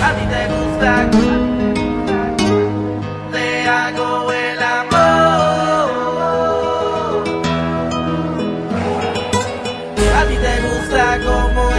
A ti te gusta, te hago el amor. A ti te gusta como